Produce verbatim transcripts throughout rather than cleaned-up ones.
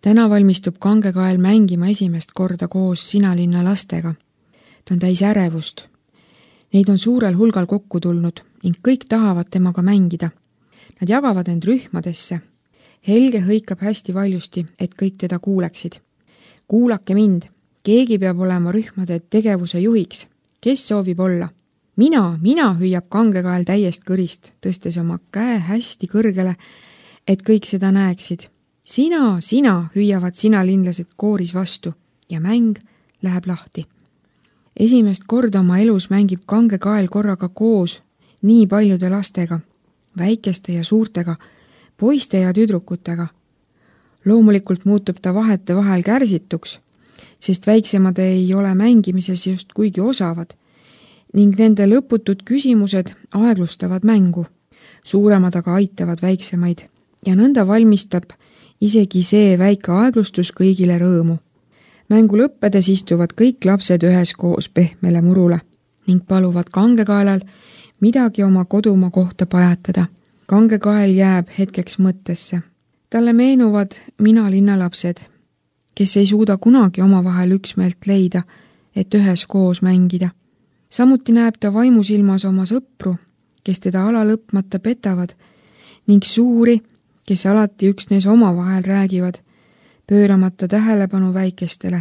Täna valmistub Kangekael mängima esimest korda koos Sinalinna lastega. Ta on täis ärevust. Neid on suurel hulgal kokku tulnud ning kõik tahavad temaga mängida. Nad jagavad end rühmadesse. Helge hõikab hästi valjusti, et kõik teda kuuleksid. Kuulake mind. Keegi peab olema rühmade tegevuse juhiks. Kes soovib olla? Mina, mina hüüab Kangekael täiest kõrist, tõstes oma käe hästi kõrgele, et kõik seda näeksid. Sina, sina hüüavad sinalinlased kooris vastu ja mäng läheb lahti. Esimest korda oma elus mängib Kangekael korraga koos nii paljude lastega, väikeste ja suurtega, poiste ja tüdrukutega. Loomulikult muutub ta vahete vahel kärsituks, sest väiksemad ei ole mängimises just kuigi osavad ning nende lõputud küsimused aeglustavad mängu. Suuremad aga aitavad väiksemaid ja nõnda valmistab isegi see väike aeglustus kõigile rõõmu. Mängu lõppedes istuvad kõik lapsed üheskoos pehmele murule ning paluvad Kangekaelal midagi oma kodumaa kohta pajatada. Kangekael jääb hetkeks mõttesse. Talle meenuvad Minalinna lapsed, kes ei suuda kunagi omavahel üksmeelt leida, et üheskoos mängida. Samuti näeb ta vaimusilmas oma sõpru, kes teda ala lõpmata petavad ning suuri, kes alati üksnes omavahel räägivad, pööramata tähelepanu väikestele.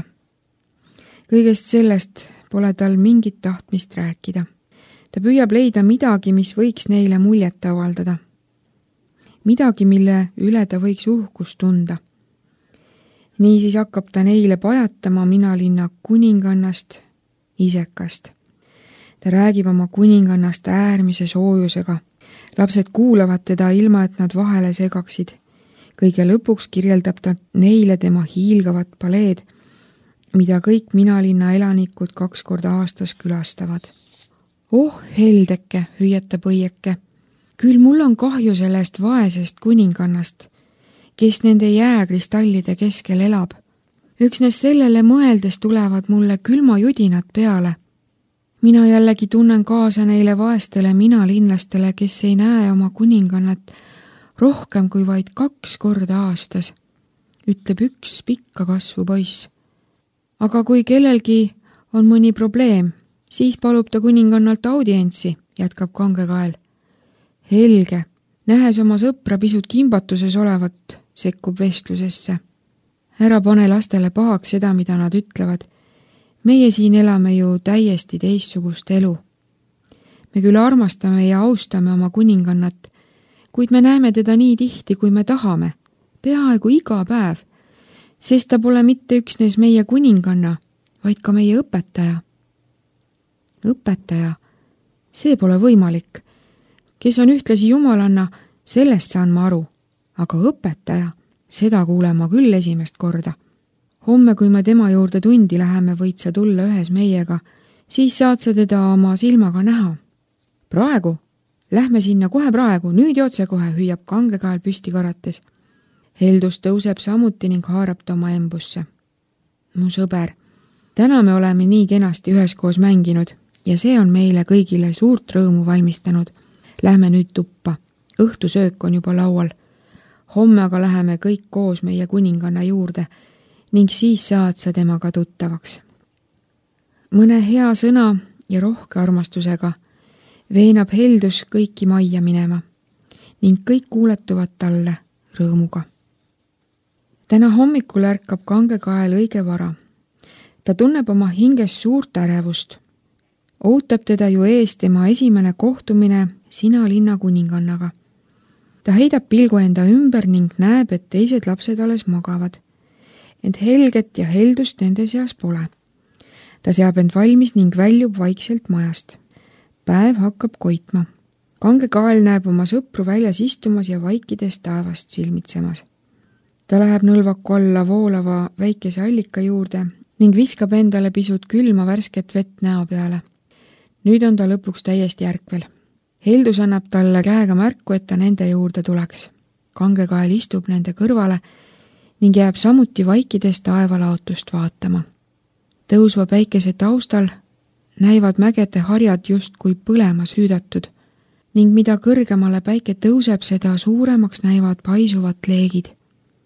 Kõigest sellest pole tal mingit tahtmist rääkida. Ta püüab leida midagi, mis võiks neile muljet avaldada. Midagi, mille üle ta võiks uhkust tunda. Niisiis hakkab ta neile pajatama Minalinna kuningannast Isekast. Ta räägib oma kuningannast äärmise soojusega. Lapsed kuulavad teda ilma, et nad vahele segaksid. Kõige lõpuks kirjeldab ta neile tema hiilgavat paleed, mida kõik Minalinna elanikud kaks korda aastas külastavad. Oh, Heldeke, hüüatab õieke, küll mul on kahju sellest vaesest kuningannast, kes nende jääkristallide keskel elab. Üksnes sellele mõeldes tulevad mulle külmajudinad peale. Mina jällegi tunnen kaasa neile vaestele minalinlastele, kes ei näe oma kuningannat rohkem kui vaid kaks korda aastas, ütleb üks pikka kasvu poiss. Aga kui kellelgi on mõni probleem, siis palub ta kuningannalt audientsi, jätkab Kangekael. Helge, nähes oma sõpra pisut kimbatuses olevat, sekkub vestlusesse. Ära pane lastele pahaks seda, mida nad ütlevad. Meie siin elame ju täiesti teistsugust elu. Me küll armastame ja austame oma kuningannat, kuid me näeme teda nii tihti, kui me tahame, peaaegu iga päev, sest ta pole mitte üksnes meie kuninganna, vaid ka meie õpetaja. Õpetaja, see pole võimalik. Kes on ühtlasi jumalanna, sellest saan ma aru, aga õpetaja, seda kuulen ma küll esimest korda. Homme, kui me tema juurde tundi läheme, võid sa tulla ühes meiega, siis saad sa teda oma silmaga näha. Praegu? Lähme sinna kohe praegu, nüüd ja otsekohe, hüüab Kangekael püsti karates. Heldus tõuseb samuti ning haarab ta oma embusse. Mu sõber, täna me oleme nii kenasti üheskoos mänginud ja see on meile kõigile suurt rõõmu valmistanud. Lähme nüüd tuppa. Õhtusöök on juba laual. Homme aga läheme kõik koos meie kuninganna juurde ning siis saad sa temaga tuttavaks. Mõne hea sõna ja rohke armastusega veenab Heldus kõiki majja minema ning kõik kuuletuvad talle rõõmuga. Täna hommikul ärkab Kangekael õige vara. Ta tunneb oma hinges suurt ärevust. Ootab teda ju ees tema esimene kohtumine Sinalinna kuningannaga. Ta heidab pilgu enda ümber ning näeb, et teised lapsed alles magavad. Ent Helget ja Heldust nende seas pole. Ta seab end valmis ning väljub vaikselt majast. Päev hakkab koitma. Kangekael näeb oma sõpru väljas istumas ja vaikides taevast silmitsemas. Ta läheb nõlvaku alla voolava väikese allika juurde ning viskab endale pisut külma värsket vett näo peale. Nüüd on ta lõpuks täiesti ärkvel. Heldus annab talle käega märku, et ta nende juurde tuleks. Kangekael istub nende kõrvale ning jääb samuti vaikides taevalaotust vaatama. Tõusva päikese taustal näivad mägede harjad just kui põlemas hüüdatud ning mida kõrgemale päike tõuseb, seda suuremaks näivad paisuvat leegid.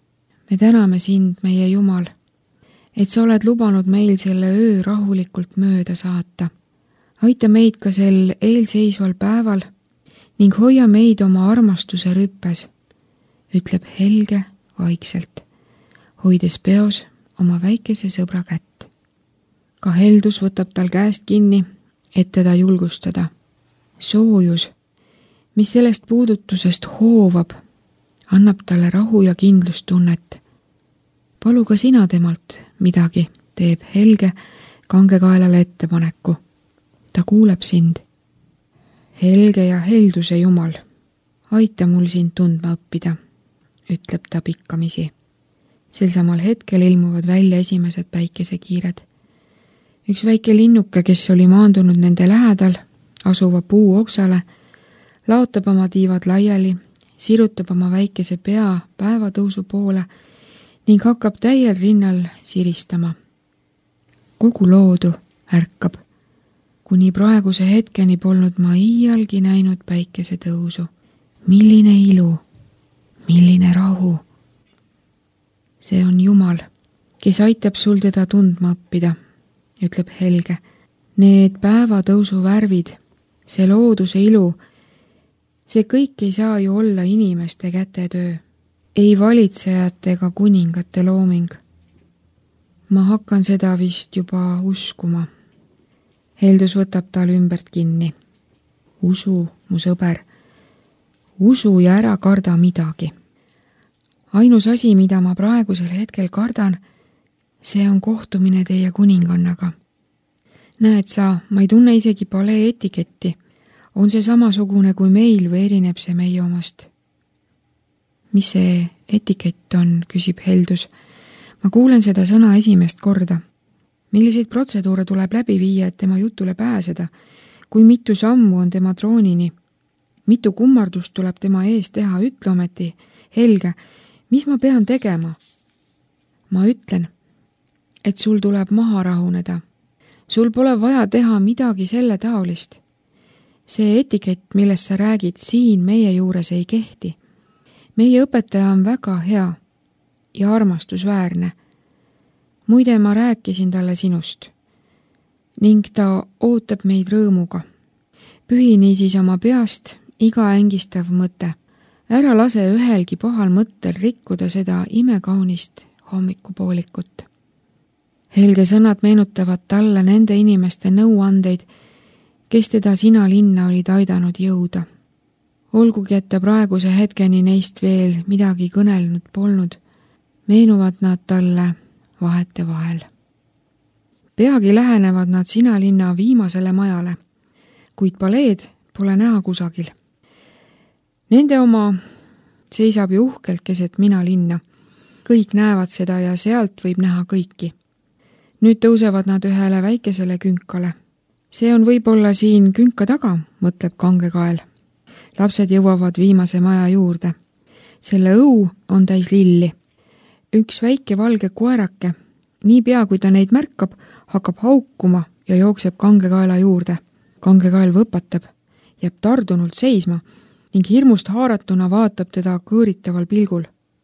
Me täname sind, meie Jumal, et sa oled lubanud meil selle öö rahulikult mööda saata. Aita meid ka sel eelseisval päeval ning hoia meid oma armastuse rüppes, ütleb Helge vaikselt, hoides peos oma väikese sõbra kätt. Ka Heldus võtab tal käest kinni, et teda julgustada. Soojus, mis sellest puudutusest hoovab, annab talle rahu ja kindlustunnet. Palu ka sina temalt midagi, teeb Helge kangekaelale ettepaneku. Ta kuuleb sind. Helge ja helduse Jumal, aita mul sind tundma õppida, ütleb ta pikkamisi. Sel samal hetkel ilmuvad välja esimesed päikesekiired. Üks väike linnuke, kes oli maandunud nende lähedal, asuva puu oksale, laotab oma tiivad laiali, sirutab oma väikese pea päevatõusu poole ning hakkab täiel rinnal siristama. Kogu loodu ärkab. Kuni praeguse hetkeni polnud ma iialgi näinud päikese tõusu. Milline ilu, milline rahu. See on Jumal, kes aitab sul teda tundma õppida, ütleb Helge. Need päevatõusu värvid, see looduse ilu, see kõik ei saa ju olla inimeste kätetöö, ei valitsejate ega kuningate looming. Ma hakkan seda vist juba uskuma. Heldus võtab tal ümbert kinni. Usu, mu sõber. Usu ja ära karda midagi. Ainus asi, mida ma praegusel hetkel kardan, see on kohtumine teie kuningannaga. Näed sa, ma ei tunne isegi palee etiketti. On see samasugune kui meil või erineb see meie omast? Mis see etikett on, küsib Heldus. Ma kuulen seda sõna esimest korda. Milliseid protseduure tuleb läbi viia, et tema jutule pääseda? Kui mitu sammu on tema troonini? Mitu kummardust tuleb tema ees teha? Ütle ometi, Helge, mis ma pean tegema? Ma ütlen, et sul tuleb maha rahuneda. Sul pole vaja teha midagi selle taolist. See etikett, millest sa räägid, siin meie juures ei kehti. Meie õpetaja on väga hea ja armastusväärne. Muide, ma rääkisin talle sinust ning ta ootab meid rõõmuga. Pühi niisiis oma peast iga ängistav mõte. Ära lase ühelgi pahal mõttel rikkuda seda imekaunist hommikupoolikut. Helge sõnad meenutavad talle nende inimeste nõuandeid, kes teda sina linna olid aidanud jõuda. Olgugi, et ta praeguse hetkeni neist veel midagi kõnelnud polnud, meenuvad nad talle vahete vahel. Peagi lähenevad nad sina linna viimasele majale, kuid paleed pole näha kusagil. Nende oma seisab ju uhkelt keset mina linna. Kõik näevad seda ja sealt võib näha kõiki. Nüüd tõusevad nad ühele väikesele künkale. See on võib-olla siin künka taga, mõtleb kangekael. Lapsed jõuavad viimase maja juurde. Selle õu on täis lilli. Üks väike valge koerake, nii pea kui ta neid märkab, hakkab haukuma ja jookseb kangekaela juurde. Kangekael võpatab, jääb tardunult seisma ning hirmust haaratuna vaatab teda kõõritaval pilgul.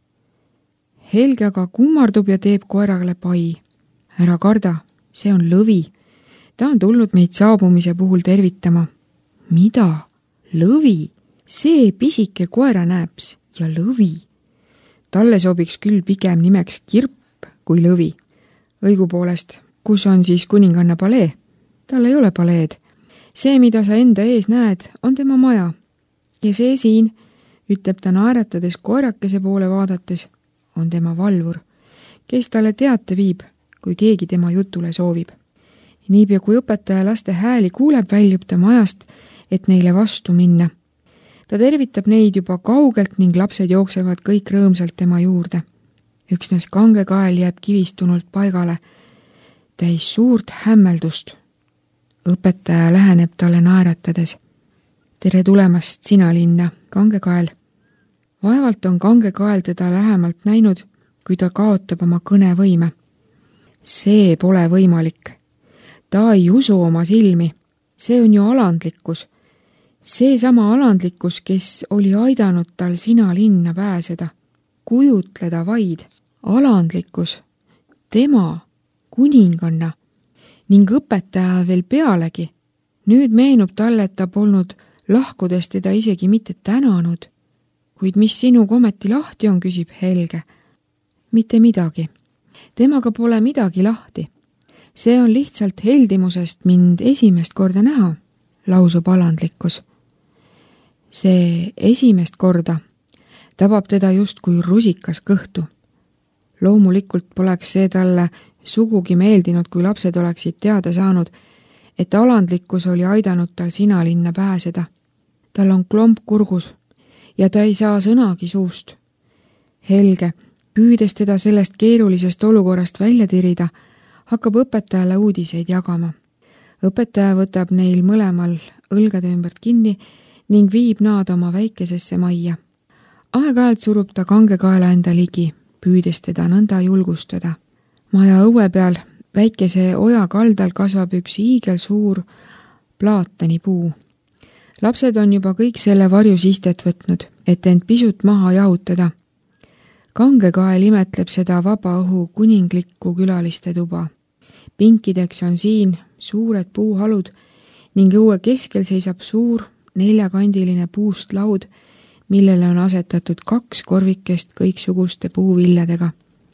Helge aga kummardub ja teeb koerale pai. Ära karda, see on lõvi. Ta on tulnud meid saabumise puhul tervitama. Mida? Lõvi? See pisike koeranääps ja lõvi. Talle sobiks küll pigem nimeks kirp kui lõvi. Õigupoolest, kus on siis kuninganna palee? Tal ei ole paleed. See, mida sa enda ees näed, on tema maja. Ja see siin, ütleb ta naeratades koerakese poole vaadates, on tema valvur, kes talle teate viib, kui keegi tema jutule soovib. Niipea kui õpetaja laste hääli kuuleb, väljub ta majast, et neile vastu minna. Ta tervitab neid juba kaugelt ning lapsed jooksevad kõik rõõmsalt tema juurde. Üksnes kangekael jääb kivistunult paigale, täis suurt hämmeldust. Õpetaja läheneb talle naeratades. Tere tulemast sina linna, kangekael. Vaevalt on kangekael teda lähemalt näinud, kui ta kaotab oma kõnevõime. See pole võimalik. Ta ei usu oma silmi. See on ju alandlikkus. See sama alandlikkus, kes oli aidanud tal sina linna pääseda. Kujutleda vaid. Alandlikkus, tema, kuninganna ning õpetaja veel pealegi. Nüüd meenub talle, et ta polnud lahkudes teda isegi mitte tänanud. Kuid mis sinuga ometi lahti on, küsib Helge. Mitte midagi. Temaga pole midagi lahti. See on lihtsalt heldimusest mind esimest korda näha, lausub alandlikkus. See esimest korda tabab teda just kui rusikas kõhtu. Loomulikult poleks see talle sugugi meeldinud, kui lapsed oleksid teada saanud, et alandlikkus oli aidanud tal Sinalinna pääseda. Tal on klomp kurgus ja ta ei saa sõnagi suust. Helge, püüdes teda sellest keerulisest olukorrast välja tirida, hakkab õpetajale uudiseid jagama. Õpetaja võtab neil mõlemal õlgade ümbert kinni ning viib nad oma väikesesse majja. Aeg-ajalt surub ta kangekaela enda ligi, püüdes teda nõnda julgustada. Maja õue peal väikese oja kaldal kasvab üks hiigel suur plaatanipuu. Lapsed on juba kõik selle varjus istet võtnud, et end pisut maha jahutada. Kangekael imetleb seda vaba õhu kuninglikku külaliste tuba. Pinkideks on siin suured puuhalud ning õue keskel seisab suur neljakandiline puust laud, millele on asetatud kaks korvikest kõiksuguste puuviljadega.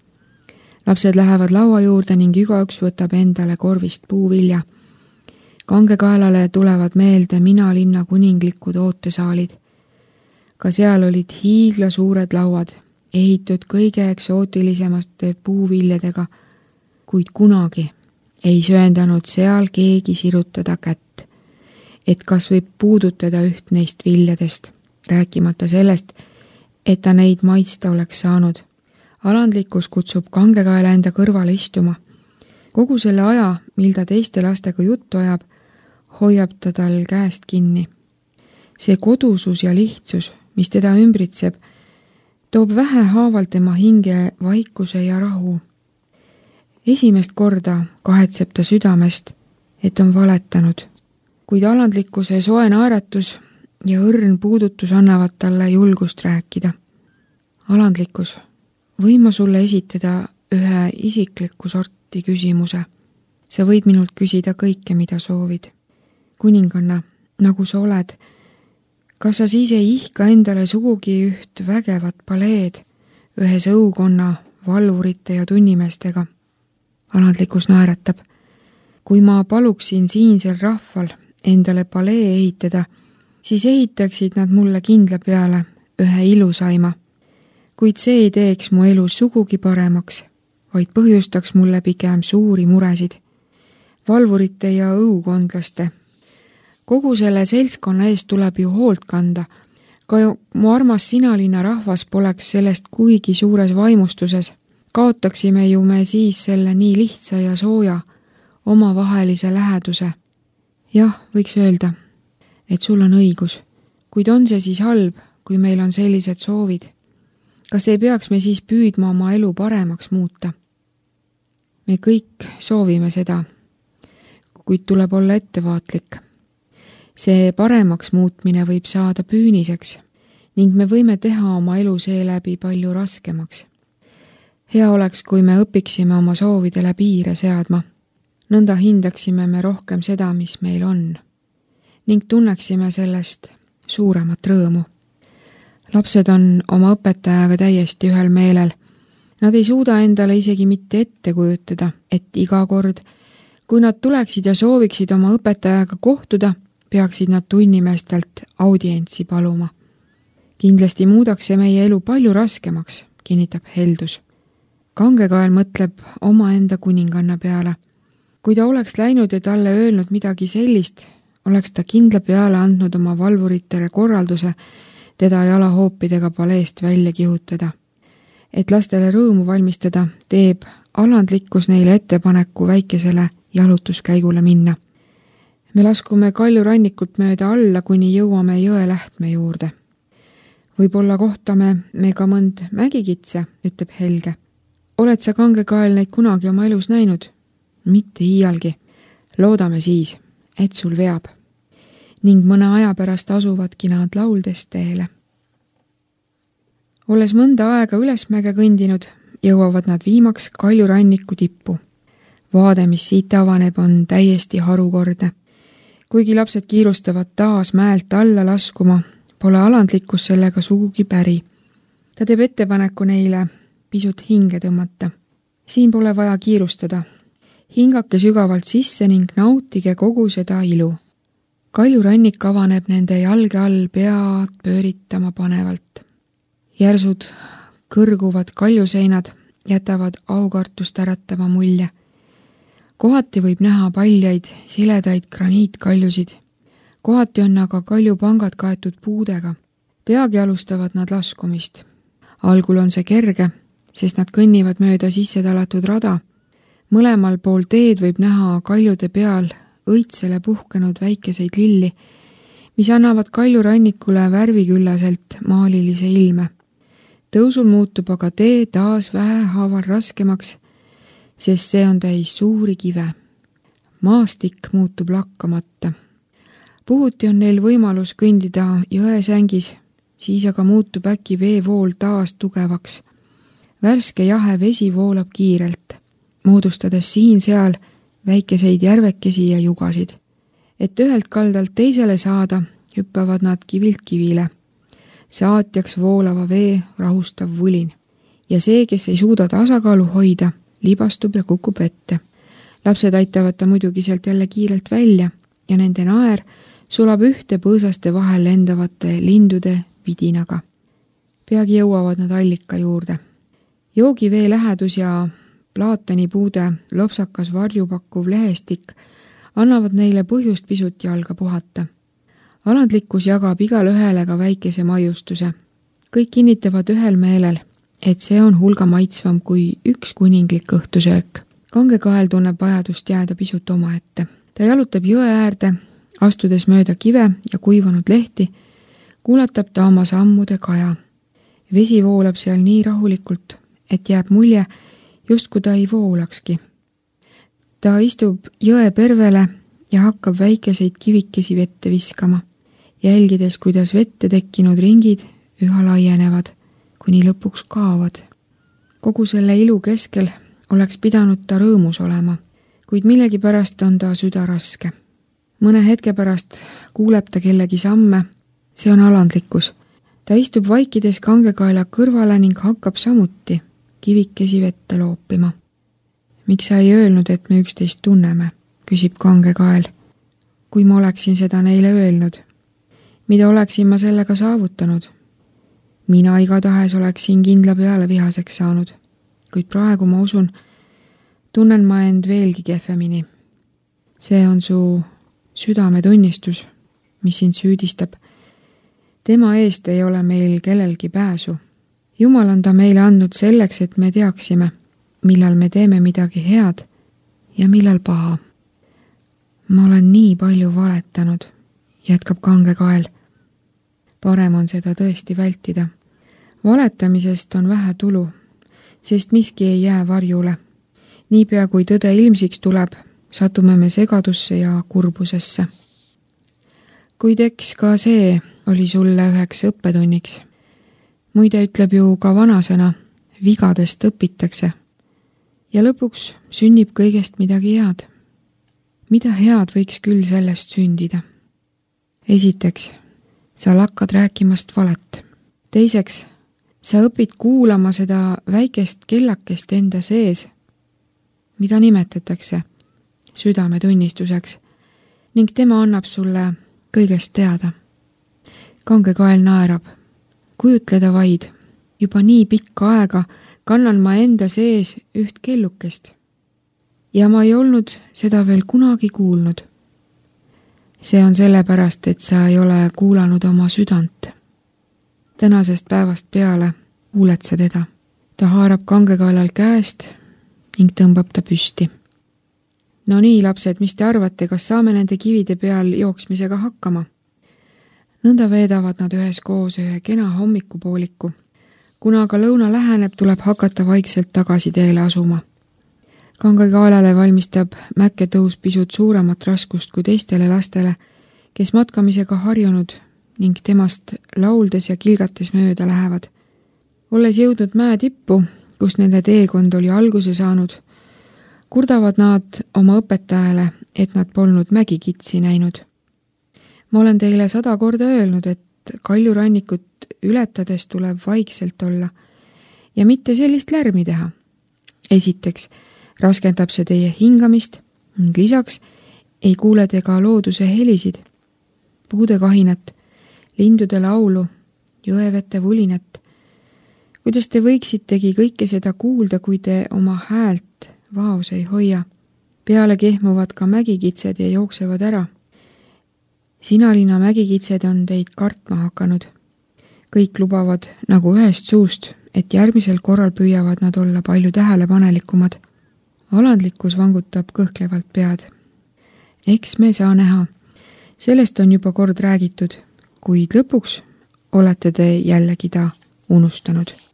Lapsed lähevad laua juurde ning igaüks võtab endale korvist puuvilja. Kangekaelale tulevad meelde Minalinna kuninglikud ootesaalid. Ka seal olid hiigla suured lauad, ehitud kõige eksootilisemate puuviljadega, kuid kunagi ei sööndanud seal keegi sirutada kätt, et kas võib puudutada üht neist viljadest, rääkimata sellest, et ta neid maitsta oleks saanud. Alandlikkus kutsub kangekaela enda kõrvale istuma. Kogu selle aja, mil ta teiste lastega juttu ajab, hoiab ta tal käest kinni. See kodusus ja lihtsus, mis teda ümbritseb, toob vähehaaval tema hinge vaikuse ja rahu. Esimest korda kahetseb ta südamest, et on valetanud, kuid alandlikkuse soe naeratus ja õrn puudutus annavad talle julgust rääkida. Alandlikkus, võin ma sulle esitada ühe isikliku sorti küsimuse. Sa võid minult küsida kõike, mida soovid. Kuninganna, nagu sa oled, kas sa siis ei ihka endale sugugi üht vägevat paleed ühes õukonna valvurite ja tunnimeestega? Alandlikkus naeratab. Kui ma paluksin siinsel rahval endale palee ehitada, siis ehitaksid nad mulle kindla peale ühe ilusaima. Kuid see ei teeks mu elu sugugi paremaks, vaid põhjustaks mulle pigem suuri muresid. Valvurite ja õukondlaste. Kogu selle seltskonna eest tuleb ju hoolt kanda. Ka mu armas Sinalinna rahvas poleks sellest kuigi suures vaimustuses. Kaotaksime ju me siis selle nii lihtsa ja sooja omavahelise läheduse. Jah, võiks öelda, et sul on õigus. Kuid on see siis halb, kui meil on sellised soovid? Kas ei peaks me siis püüdma oma elu paremaks muuta? Me kõik soovime seda, kuid tuleb olla ettevaatlik. See paremaks muutmine võib saada püüniseks ning me võime teha oma elu seeläbi palju raskemaks. Hea oleks, kui me õpiksime oma soovidele piire seadma. Nõnda hindaksime me rohkem seda, mis meil on, ning tunneksime sellest suuremat rõõmu. Lapsed on oma õpetajaga täiesti ühel meelel. Nad ei suuda endale isegi mitte ette kujutada, et iga kord, kui nad tuleksid ja sooviksid oma õpetajaga kohtuda, peaksid nad tunnimeestelt audientsi paluma. Kindlasti muudaks see meie elu palju raskemaks, kinnitab Heldus. Kangekael mõtleb omaenda kuninganna peale. Kui ta oleks läinud ja talle öelnud midagi sellist, oleks ta kindla peale andnud oma valvuritele korralduse teda jalahoopidega paleest välja kihutada. Et lastele rõõmu valmistada, teeb alandlikkus neile ettepaneku väikesele jalutuskäigule minna. Me laskume Kalju rannikult mööda alla, kuni jõuame jõe lähtme juurde. Võib-olla kohtame me ka mõnd mägikitse, ütleb Helge. Oled sa kangekael neid kunagi oma elus näinud? Mitte iialgi. Loodame siis, et sul veab. Ning mõne aja pärast asuvadki nad lauldes teele. Olles mõnda aega ülesmäge kõndinud, jõuavad nad viimaks Kaljuranniku tippu. Vaade, mis siit avaneb, on täiesti harukordne. Kuigi lapsed kiirustavad taas mäelt alla laskuma, pole alandlikkus sellega sugugi päri. Ta teeb ettepaneku neile pisut hinge tõmmata. Siin pole vaja kiirustada. Hingake sügavalt sisse ning nautige kogu seda ilu. Kaljurannik avaneb nende jalge all pead pööritama panevalt. Järsud kõrguvad kaljuseinad jätavad aukartust äratava mulje. Kohati võib näha paljaid, siledaid graniitkaljusid. Kohati on aga kaljupangad kaetud puudega. Peagi alustavad nad laskumist. Algul on see kerge, sest nad kõnnivad mööda sisse talatud rada. Mõlemal pool teed võib näha kaljude peal õitsele puhkenud väikeseid lilli, mis annavad Kaljurannikule värviküllaselt maalilise ilme. Tõusul muutub aga tee taas vähehaaval raskemaks, sest see on täis suuri kive. Maastik muutub lakkamata. Puhuti on neil võimalus kõndida jõesängis, siis aga muutub äkki veevool taas tugevaks. Värske jahe vesi voolab kiirelt, moodustades siin-seal väikeseid järvekesi ja jugasid. Et ühelt kaldalt teisele saada, hüppavad nad kivilt kivile. Saatjaks voolava vee rahustav vulin. Ja see, kes ei suuda tasakaalu hoida, libastub ja kukub ette. Lapsed aitavad ta muidugi sealt jälle kiirelt välja ja nende naer sulab ühte põõsaste vahel lendavate lindude vidinaga. Peagi jõuavad nad allika juurde. Joogivee lähedus ja plaatanipuude lopsakas varjupakkuv lehestik annavad neile põhjust pisut jalga puhata. Alandlikkus jagab igale ühele ka väikese maiustuse. Kõik kinnitavad ühel meelel, et see on hulga maitsvam kui üks kuninglik õhtusöök. Kangekael tunneb vajadust jääda pisut omaette. Ta jalutab jõe äärde, astudes mööda kive ja kuivanud lehti, kuulatab ta oma sammude kaja. Vesi voolab seal nii rahulikult, et jääb mulje, justkui ta ei voolakski. Ta istub jõe pervele ja hakkab väikeseid kivikesi vette viskama, jälgides, kuidas vette tekkinud ringid üha laienevad, kuni lõpuks kaovad. Kogu selle ilu keskel oleks pidanud ta rõõmus olema, kuid millegipärast on ta süda raske. Mõne hetke pärast kuuleb ta kellegi samme, see on alandlikkus. Ta istub vaikides Kangekaela kõrvale ning hakkab samuti kivikesi vette loopima. Miks sa ei öelnud, et me üksteist tunneme, küsib Kangekael. Kui ma oleksin seda neile öelnud, mida oleksin ma sellega saavutanud? Mina igatahes oleksin kindla peale vihaseks saanud, kuid praegu ma usun, tunnen ma end veelgi kehvemini. See on su südametunnistus, mis sind süüdistab. Tema eest ei ole meil kellelgi pääsu. Jumal on ta meile andnud selleks, et me teaksime, millal me teeme midagi head ja millal paha. Ma olen nii palju valetanud, jätkab Kangekael. Parem on seda tõesti vältida. Valetamisest on vähe tulu, sest miski ei jää varjule. Niipea kui tõde ilmsiks tuleb, satume me segadusse ja kurbusesse. Kuid eks ka see oli sulle üheks õppetunniks. Muide ütleb ju ka vanasõna, vigadest õpitakse. Ja lõpuks sünnib kõigest midagi head. Mida head võiks küll sellest sündida? Esiteks, sa lakkad rääkimast valet. Teiseks, sa õpid kuulama seda väikest kellakest enda sees, mida nimetatakse südametunnistuseks, ning tema annab sulle kõigest teada. Kangekael naerab. Kujutleda vaid, juba nii pikka aega kannan ma enda sees üht kellukest. Ja ma ei olnud seda veel kunagi kuulnud. See on sellepärast, et sa ei ole kuulanud oma südant. Tänasest päevast peale kuuled sa teda. Ta haarab Kangekaelal käest ning tõmbab ta püsti. No nii, lapsed, mis te arvate, kas saame nende kivide peal jooksmisega hakkama? Nõnda veedavad nad üheskoos ühe kena hommikupooliku. Kuna aga lõuna läheneb, tuleb hakata vaikselt tagasi teele asuma. Kangekaelale valmistab mäkketõus pisut suuremat raskust kui teistele lastele, kes matkamisega harjunud ning temast lauldes ja kilgates mööda lähevad. Olles jõudnud mäe tippu, kust nende teekond oli alguse saanud, kurdavad nad oma õpetajale, et nad polnud mägikitsi näinud. Ma olen teile sada korda öelnud, et kaljurannikut ületades tuleb vaikselt olla ja mitte sellist lärmi teha. Esiteks raskendab see teie hingamist ning lisaks ei kuule te ka looduse helisid, puude kahinat, lindude laulu, jõevete vulinat. Kuidas te võiksitegi kõike seda kuulda, kui te oma häält vaos ei hoia? Peale kehmuvad ka mägikitsed ja jooksevad ära. Sinalinna mägikitsed on teid kartma hakanud. Kõik lubavad nagu ühest suust, et järgmisel korral püüavad nad olla palju tähelepanelikumad. Alandlikkus vangutab kõhklevalt pead. Eks me saa näha. Sellest on juba kord räägitud, kuid lõpuks olete te jällegi ta unustanud.